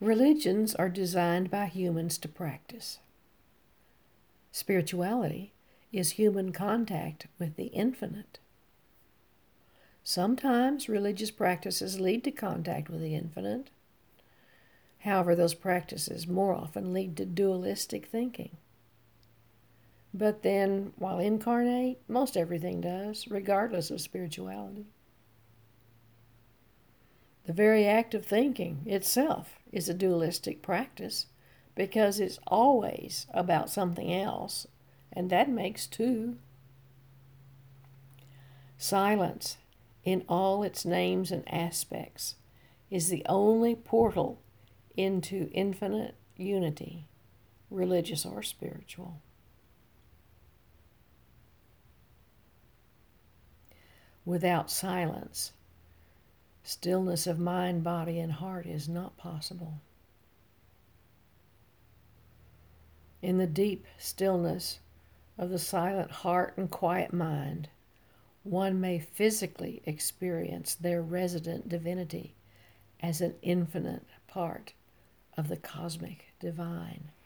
Religions are designed by humans to practice. Spirituality is human contact with the infinite. Sometimes religious practices lead to contact with the infinite. However, those practices more often lead to dualistic thinking. But then, while incarnate, most everything does, regardless of spirituality. The very act of thinking itself is a dualistic practice because it's always about something else, and that makes two. Silence, in all its names and aspects, is the only portal into infinite unity, religious or spiritual. Without silence, stillness of mind, body, and heart is not possible. In the deep stillness of the silent heart and quiet mind, one may physically experience their resident divinity as an infinite part of the cosmic divine.